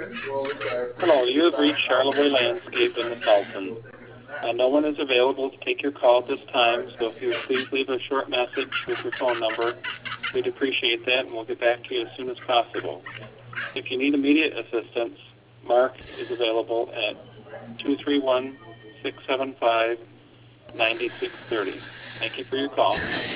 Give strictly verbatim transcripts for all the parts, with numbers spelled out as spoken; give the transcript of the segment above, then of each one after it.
Hello, you have reached Charlevoix Landscape in the Sultan. Uh, no one is available to take your call at this time, so if you would please leave a short message with your phone number, we'd appreciate that, and we'll get back to you as soon as possible. If you need immediate assistance, Mark is available at two three one, six seven five, nine six three zero. Thank you for your call.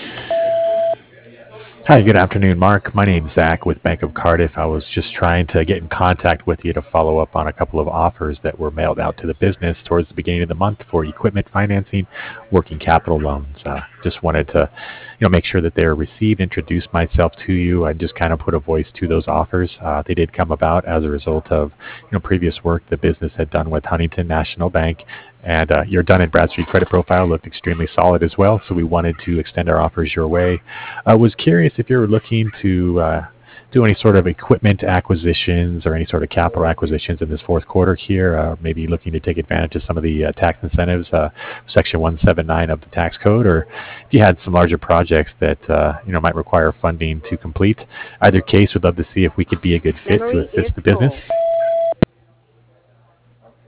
Hi, good afternoon, Mark. My name's Zach with Bank of Cardiff. I was just trying to get in contact with you to follow up on a couple of offers that were mailed out to the business towards the beginning of the month for equipment financing, working capital loans. Uh, just wanted to, you know, make sure that they're received, introduce myself to you, and just kind of put a voice to those offers. Uh, they did come about as a result of, you know, previous work the business had done with Huntington National Bank. And uh, your Dun and Bradstreet credit profile looked extremely solid as well, so we wanted to extend our offers your way. I was curious if you're looking to uh, do any sort of equipment acquisitions or any sort of capital acquisitions in this fourth quarter here, uh, maybe looking to take advantage of some of the uh, tax incentives, uh, Section one seventy-nine of the tax code, or if you had some larger projects that uh, you know might require funding to complete. Either case, we'd love to see if we could be a good fit to Memory assist is the full. business.